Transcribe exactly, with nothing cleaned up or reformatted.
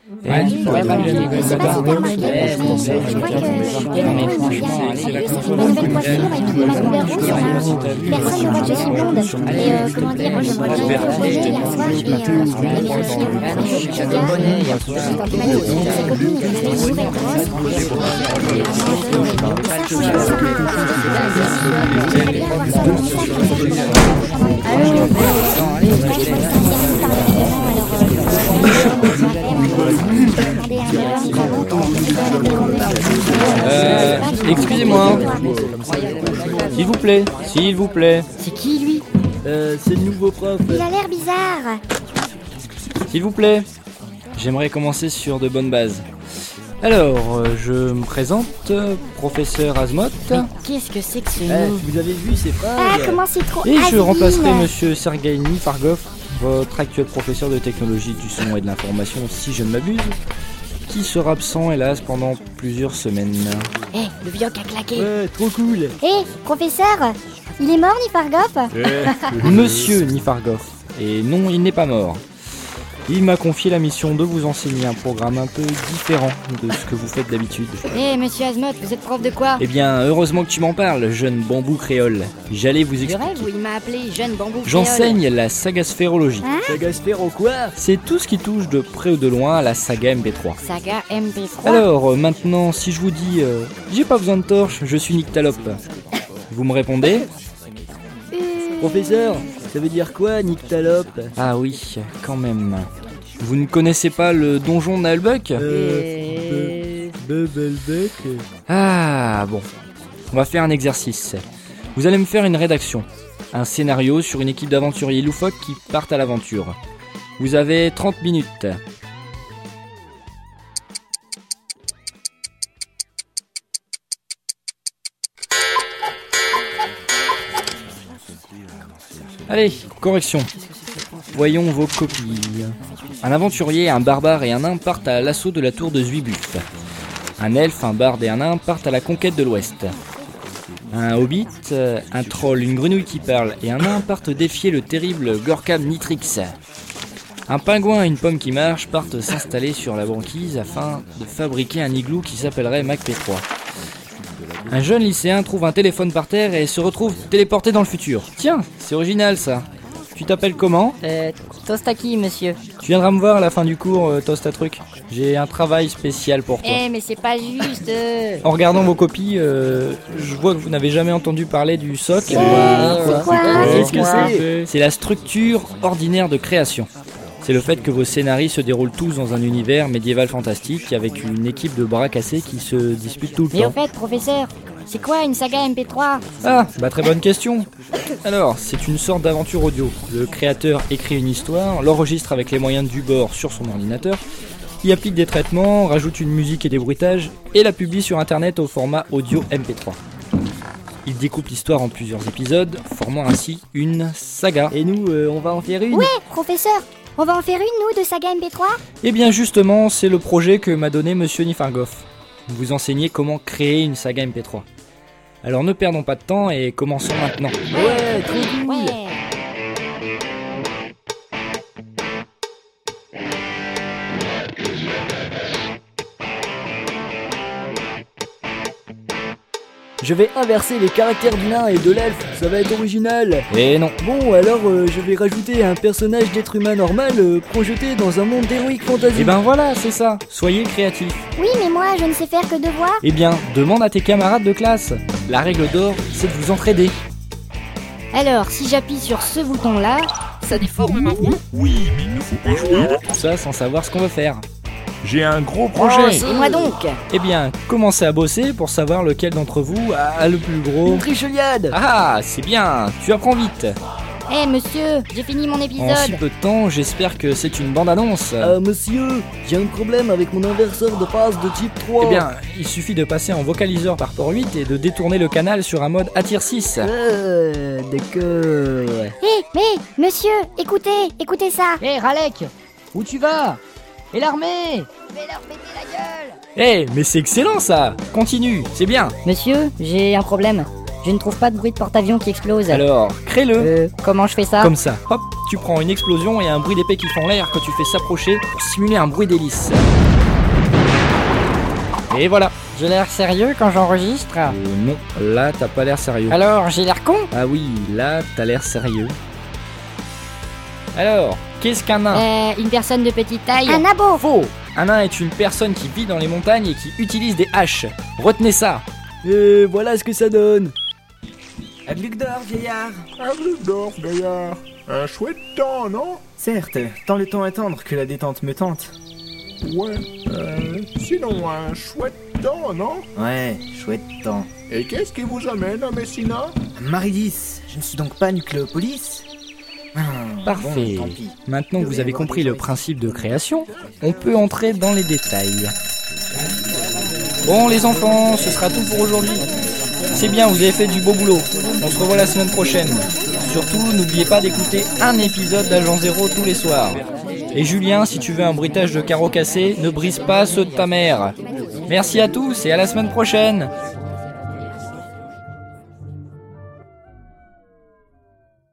Ouais, tu pourrais pas me donner Je sais pas si t'as remarqué, mais je crois que Léonard il m'a regardé. J'ai ma nouvelle coiffure et puis ma couleur rouge sur la route. Personne ne voit que je suis blonde. Et euh, comment dire, j'aimerais bien faire un projet hier soir et euh, et vérifier un peu les choses. J'ai tenté ma petite copine qui m'a une nouvelle brosse. Et ça, faut que je fasse ça. J'aimerais bien voir ça dans le sac. Allô, Euh, excusez-moi. S'il vous plaît, s'il vous plaît. C'est qui lui? Euh, c'est le nouveau prof. Il a l'air bizarre. S'il vous plaît. J'aimerais commencer sur de bonnes bases. Alors, euh, je me présente, euh, professeur Azmoth. Mais qu'est-ce que c'est que ce Eh, nom? vous avez vu ces phrases? Ah, comment c'est trop Et je has-been. remplacerai monsieur Sergei Nifargov, votre actuel professeur de technologie du son et de l'information, si je ne m'abuse, qui sera absent, hélas, pendant plusieurs semaines. Eh, le vieux qui a claqué. Ouais, trop cool. Eh, professeur, il est mort, Nifargov? Monsieur Nifargov. Et non, il n'est pas mort. Il m'a confié la mission de vous enseigner un programme un peu différent de ce que vous faites d'habitude. Eh, monsieur Azmoth, vous êtes prof de quoi? Eh bien, heureusement que tu m'en parles, jeune bambou créole. J'allais vous Je expliquer. rêve où il m'a appelé jeune bambou créole. J'enseigne la sagasphrérologie. Hein? Sagasphère en quoi? C'est tout ce qui touche de près ou de loin à la saga M P trois. Saga M P trois. Alors, euh, maintenant, si je vous dis euh, j'ai pas besoin de torche, je suis Nyctalope, vous me répondez? Euh, Professeur, ça veut dire quoi, Nyctalope? Ah oui, quand même. Vous ne connaissez pas le donjon de Nalbuck? Euh... Bubblebuck. Ah bon, on va faire un exercice. Vous allez me faire une rédaction, un scénario sur une équipe d'aventuriers loufoques qui partent à l'aventure. Vous avez trente minutes. Allez, correction. Voyons vos copies. Un aventurier, un barbare et un nain partent à l'assaut de la tour de Zuibuf. Un elfe, un barde et un nain partent à la conquête de l'Ouest. Un hobbit, un troll, une grenouille qui parle et un nain partent défier le terrible Gorkam Nitrix. Un pingouin et une pomme qui marche partent s'installer sur la banquise afin de fabriquer un igloo qui s'appellerait Mac P trois. Un jeune lycéen trouve un téléphone par terre et se retrouve téléporté dans le futur. Tiens, c'est original ça. Tu t'appelles comment? Euh, Tostaki, monsieur. Tu viendras me voir à la fin du cours, euh, Toast à truc. J'ai un travail spécial pour toi. Eh, mais c'est pas juste. euh. En regardant vos copies, euh, je vois que vous n'avez jamais entendu parler du S O C. c'est quoi? Qu'est-ce que c'est? C'est la structure ordinaire de création. C'est le fait que vos scénarios se déroulent tous dans un univers médiéval fantastique avec une équipe de bras cassés qui se disputent tout le Mais au temps. fait, professeur, c'est quoi une saga M P trois? Ah, bah très bonne question. Alors, c'est une sorte d'aventure audio. Le créateur écrit une histoire, l'enregistre avec les moyens du bord sur son ordinateur, y applique des traitements, rajoute une musique et des bruitages, et la publie sur internet au format audio M P trois. Il découpe l'histoire en plusieurs épisodes, formant ainsi une saga. Et nous, euh, on va en faire une? Ouais, professeur, on va en faire une, nous, de saga M P trois? Et bien justement, c'est le projet que m'a donné monsieur Nifargov. Vous enseigner comment créer une saga M P trois. Alors ne perdons pas de temps et commençons maintenant. Ouais, trop cool. Ouais. Je vais inverser les caractères du nain et de l'elfe, ça va être original. Et non. Bon, alors euh, je vais rajouter un personnage d'être humain normal euh, projeté dans un monde d'héroïque fantasy. Et ben voilà, c'est ça. Soyez créatifs. Oui, mais moi, je ne sais faire que devoir. Eh bien, demande à tes camarades de classe. La règle d'or, c'est de vous entraider. Alors, si j'appuie sur ce bouton-là, Ça déforme ma voix. Oui, mais il ne faut pas jouer. Tout ça sans savoir ce qu'on veut faire. J'ai un gros oh, projet. c'est moi donc. Eh bien, commencez à bosser pour savoir lequel d'entre vous a le plus gros... Une tricheliade. Ah, c'est bien, tu apprends vite. Eh, monsieur, j'ai fini mon En si épisode. peu de temps, j'espère que c'est une bande-annonce. Euh, monsieur, j'ai un problème avec mon inverseur de phase de type trois. Eh bien, il suffit de passer en vocaliseur par port huit et de détourner le canal sur un mode A tier six. Euh, d'accord. Eh, mais, monsieur, écoutez, écoutez ça. Eh, Ralek, où tu vas? Et l'armée? Eh, mais c'est excellent ça. Continue, c'est bien. Monsieur, j'ai un problème. Je ne trouve pas de bruit de porte-avions qui explose. Alors, crée-le. Euh, comment je fais ça? Comme ça. Hop, tu prends une explosion et un bruit d'épée qui fend l'air que tu fais s'approcher pour simuler un bruit d'hélice. Et voilà. J'ai l'air sérieux quand j'enregistre? Euh, non, là t'as pas l'air sérieux. Alors, j'ai l'air con? Ah oui, là t'as l'air sérieux. Alors, qu'est-ce qu'un nain? Euh, Une personne de petite taille. Un abo. Faux. Un nain est une personne qui vit dans les montagnes et qui utilise des haches. Retenez ça. Et voilà ce que ça donne. À Glugdor, vieillard. Un Glugdor, gaillard. Un chouette temps, non? Certes, tant le temps attendre que la détente me tente. Ouais, euh, sinon un chouette temps, non? Ouais, chouette temps. Et qu'est-ce qui vous amène à Messina? Maridis, je ne suis donc pas Nucléopolis? Ah, Parfait. bon, tant pis. Maintenant que vous avez compris le principe de création, on peut entrer dans les détails. Bon les enfants, ce sera tout pour aujourd'hui. C'est bien, vous avez fait du beau boulot. On se revoit la semaine prochaine. Surtout, n'oubliez pas d'écouter un épisode d'Agent Zéro tous les soirs. Et Julien, si tu veux un bruitage de carreaux cassés, ne brise pas ceux de ta mère. Merci à tous et à la semaine prochaine.